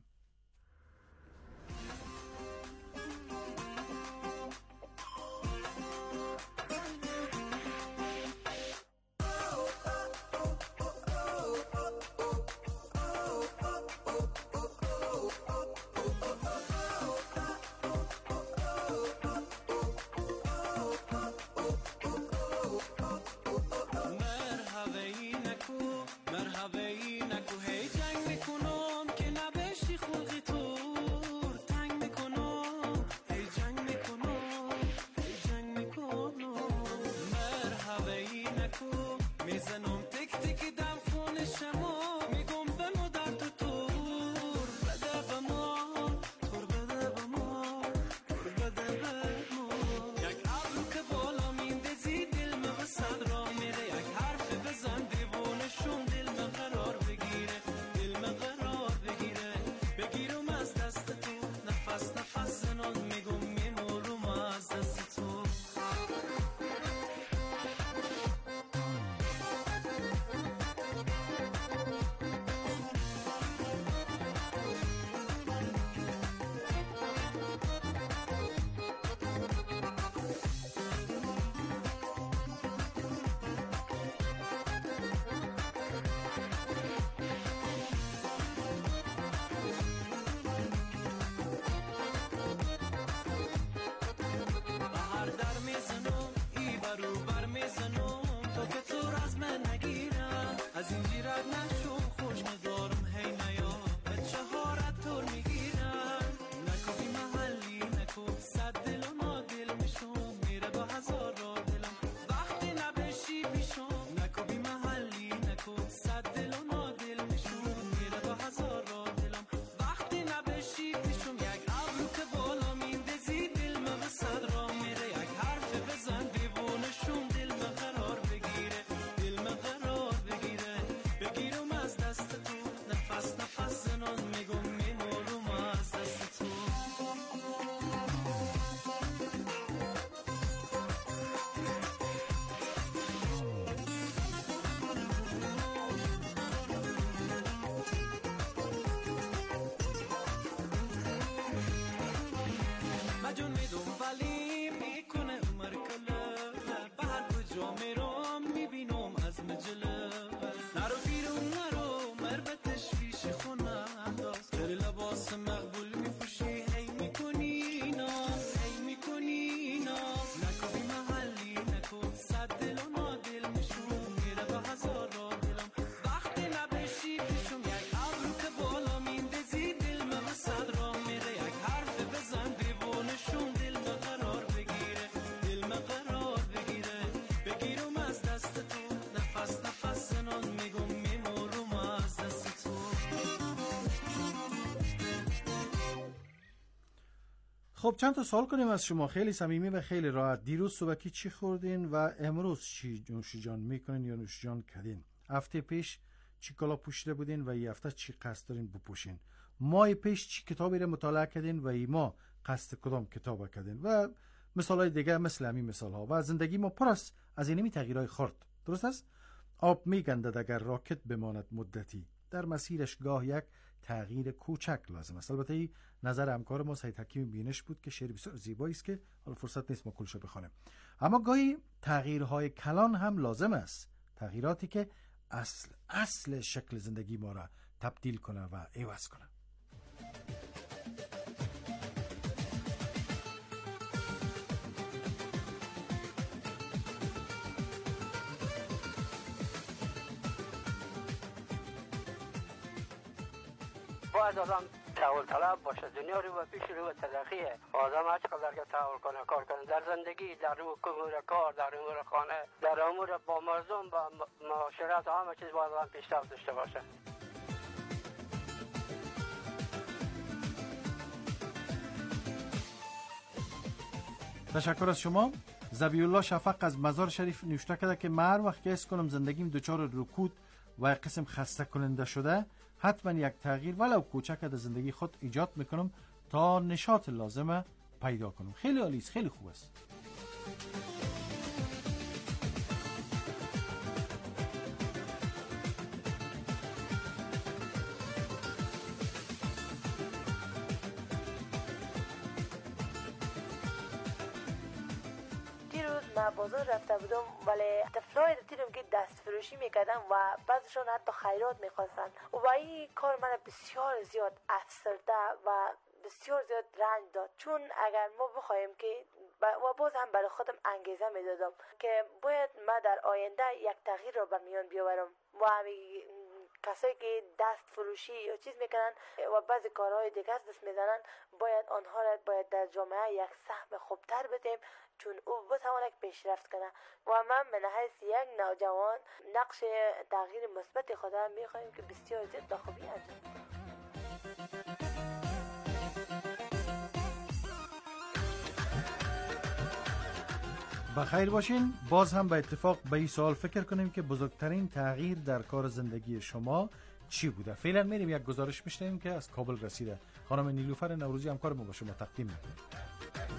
S2: جون میدم ولی میکنه عمر کله به هر کجا میرم میبینم از مجله نرو بیرون نرو مربت تشویش خونه انداز بر لباس مقبول میپوشی هی میکنی ناز هی میکنی ناز نکو بی محلی نکو صد دل و نادل میشون میره به هزار را دلم وقتی نبشی پیشم یک ابرو که بالا میندازی دل من صد را میره یک حرف بزن دیوانشون دل ما قرار بگیره دل ما قرار بگیره بگیرم از دست تو نفس نفس زنان میگم میمورم از دست تو.
S3: خب چند تا سوال کنیم از شما خیلی صمیمی و خیلی راحت. دیروز صبحی چی خوردین و امروز چی نوشیجان میکنین یا نوشیجان کردین؟ هفته پیش چی کلا پوشیده بودین و این هفته چی قصد دارین بپوشین؟ ماه پیش چی کتابی رو مطالعه کردین و این ماه قصد کدام کتاب کردین؟ و مثالای دیگه مثل همین مثال ها. و زندگی ما پر است از اینمی تغییرهای خرد. درست است؟ آب میگندد اگر راکت بماند مدتی، در مسیرش گاه یک تغییر کوچک لازم است. البته این نظر همکار ما سید حکیم بینش بود که شعر بسیار زیبایی است که حالا فرصت نیست ما کلشو بخوانیم. اما گاهی تغییرهای کلان هم لازم است، تغییراتی که اصل اصل شکل زندگی ما را تبدیل کنه و عوض کنه.
S21: باید آدم تحول طلب باشه، دنیا رو و پیش رو و ترقیه. آدم هر چقدر که تحول کنه کار کنه در زندگی، در امور کار، در امور خانه، در امور با مردم، با معاشرت، همه چیز باید آدم پیشرفت داشته باشه.
S3: تشکر از شما. ذبیح الله شفق از مزار شریف نوشته کرده که من وقت که حس کنم زندگیم دچار رکود و یک قسم خسته کننده شده، حتما یک تغییر ولو کوچک در زندگی خود ایجاد میکنم تا نشاط لازمه پیدا کنم. خیلی عالی است، خیلی خوب است.
S22: من بازار رفته بودم ولی طفلای دیدم که دست فروشی میکردن و بعضشون حتی خیرات میخواستن و با این کار من بسیار زیاد افسرده و بسیار زیاد رنج داد، چون اگر ما بخوایم که و باز هم برای خودم انگیزه میدادم که باید من در آینده یک تغییر را به میان بیاورم و همین کسایی که دست فروشی یا چیز میکنن و بعضی کارهای دیگر دست میزنن باید آنها را باید در جامعه یک سهم خوبتر بدیم چون او بتواند پیشرفت کنه و من من حیث یک نوجوان نقش تغییر مثبت خودم میخوایم که بسیار زیاد با خوبی انجام بدیم.
S3: بخیر باشین. باز هم به اتفاق به این سوال فکر کنیم که بزرگترین تغییر در کار زندگی شما چی بوده؟ فعلا میریم یک گزارش میشنویم که از کابل رسیده. خانم نیلوفر نوروزی همکار ما با شما تقدیم میکنه.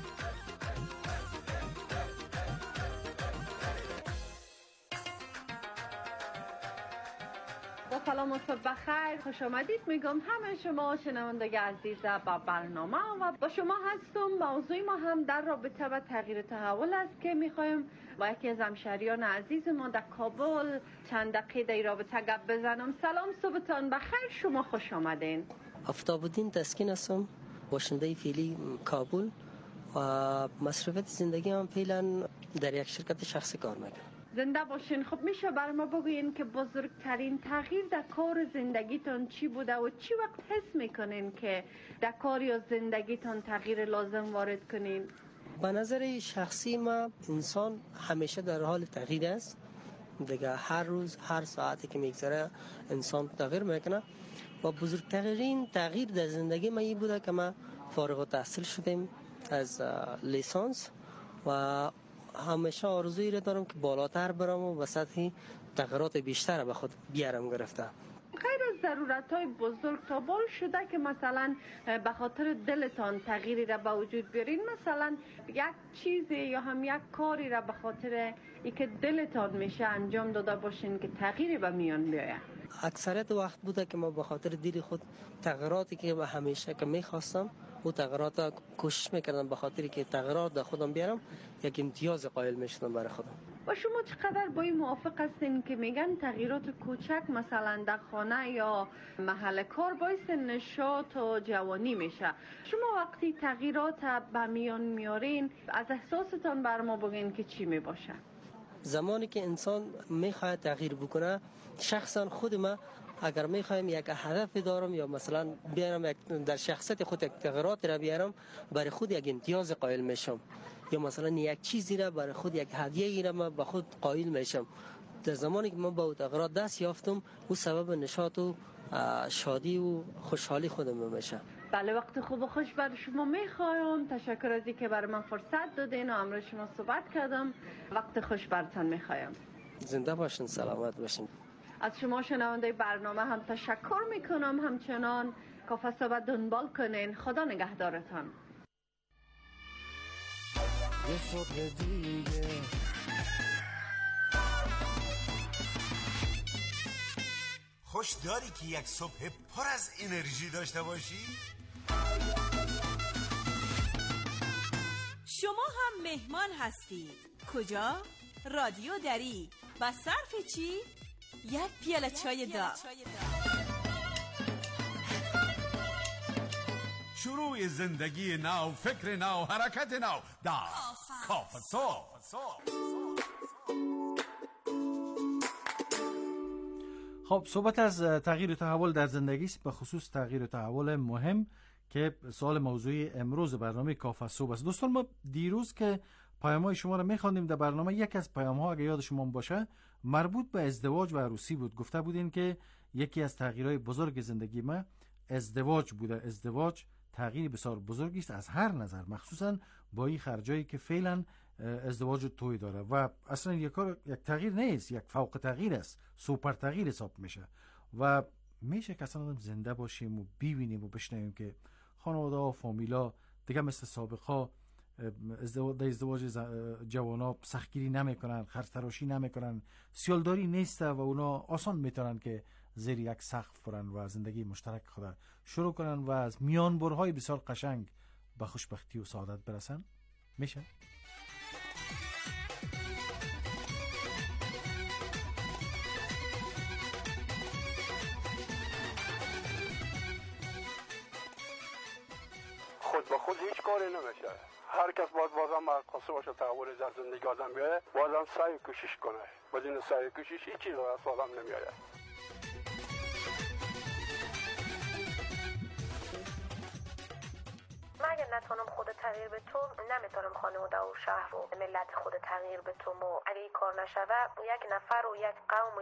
S23: با سلام و صبح بخیر، خوش آمدید میگم همه شما شنوندگان عزیز با برنامه و با شما هستم. موضوع ما هم در رابطه با تغییر تحول است که میخوایم با یکی از همشهریان عزیز ما در کابل چند دقیقه در رابطه گپ بزنم. سلام، صبحتان بخیر، شما خوش آمدین.
S24: افتاب‌الدین تسکین هستم، باشنده فعلی کابل و مصرفیت زندگی هم فعلا در یک شرکت شخصی کار میکنم.
S23: زنده باشین. خب میشه برای ما بگوین که بزرگترین تغییر در کار زندگیتون چی بوده و چی وقت حس میکنین که در کار یا زندگیتون تغییر لازم وارد کنین؟
S24: به نظر شخصی ما انسان همیشه در حال تغییر است دیگه. هر روز هر ساعتی که میگذره انسان تغییر میکنه و بزرگترین تغییر در زندگی ما این بوده که ما فارغ التحصیل شدیم از لیسانس و همیشه آرزویی را دارم که بالاتر برم و سطح تغییرات بیشتر به خود بیارم گرفته.
S23: غیر از ضرورت‌های بزرگ تا بال شده که مثلا به خاطر دلتان تغییری را به وجود بیارین، مثلا یک چیزی یا هم یک کاری را به خاطر اینکه دلتان میشه انجام داده باشین که تغییری به میان بیاید؟
S24: اکثریت وقت بوده که ما به خاطر دل خود تغییراتی که به همیشه که میخواستم او تغییرات کوشش میکردم به خاطر که تغییرات در خودم بیارم، یک امتیاز قائل میشدم برای خودم.
S23: و شما چقدر با این موافق هستین که میگن تغییرات کوچک مثلا در خانه یا محل کار باعث نشاط و جوانی میشه؟ شما وقتی تغییرات به میان میارین از احساستان بر ما بگین که چی میباشه؟
S24: زمانی که انسان میخواد تغییر بکنه، شخصا خود ما اگر میخوایم یک هدف دارم یا مثلا بیارم یک در شخصیت خود یک تغییرات را بیارم، برای خود یک امتیاز قائل میشم، یا مثلا یک چیزی را برای خود یک هدیه را من به خود قائل میشم. در زمانی که من با تغییرات دست یافتم، او سبب نشاط و شادی و خوشحالی خودم میشه.
S23: بله، وقت خوب و خوش بر شما میخوایم. تشکر از اینکه برای من فرصت دادین و امروز شما صحبت کردم. وقت خوش برتان میخوایم.
S24: زنده باشین، سلامت باشین.
S23: از شما شنونده برنامه هم تشکر میکنم. همچنان کافه صحبت دنبال کنین. خدا نگهدارتان.
S2: یه صبح دیگه
S4: خوش داری که یک صبح پر از انرژی داشته باشی؟
S10: شما هم مهمان هستید. کجا؟ رادیو دری. و صرف چی؟ یک پیاله چای داغ.
S4: شروع زندگی نو، فکر نو، حرکت نو در کافه صبح.
S3: خب صحبت از تغییر و تحول در زندگی است، به خصوص تغییر و تحول مهم که سوال موضوعی امروز برنامه کافه صبح است. دوستان، ما دیروز که پیام‌های شما را می‌خواندیم در برنامه، یک از پیام‌ها اگه یاد شما باشه مربوط به ازدواج و عروسی بود. گفته بودین که یکی از تغییرهای بزرگ زندگی ما ازدواج بوده. ازدواج تغییر بسیار بزرگی است از هر نظر، مخصوصا با این خرجایی که فعلا ازدواج توی داره و اصلا یک کار یک تغییر نیست، یک فوق تغییر است، سوپر تغییر حساب میشه و میشه که اصلا زنده باشیم و ببینیم و بشنویم که خانواده ها و فامیلا دیگه مثل سابقا ازدواج ازدواج جوانا سختگیری نمیکنن، خرج تراشی نمیکنن، سیالداری نیست و اونا آسان میتونن که زیر یک سقف فرن و زندگی مشترک خود شروع کنن و از میانبرهای بسیار قشنگ به خوشبختی و سعادت برسن. میشه؟
S21: خود به خود هیچ کاری نمیشه. هر کس باید بازم مرخصه باشه تحول در زندگی آدم بیایه، بازم سعی و کوشش کنه. بدون سعی و کوشش هیچ چیز از آدم نمیآید.
S17: من اگه نتونم خود تغییر به تو، نمیتونم خانواده و شهر و ملت خود تغییر به تو. و اگه این کار نشوه، یک نفر و یک قوم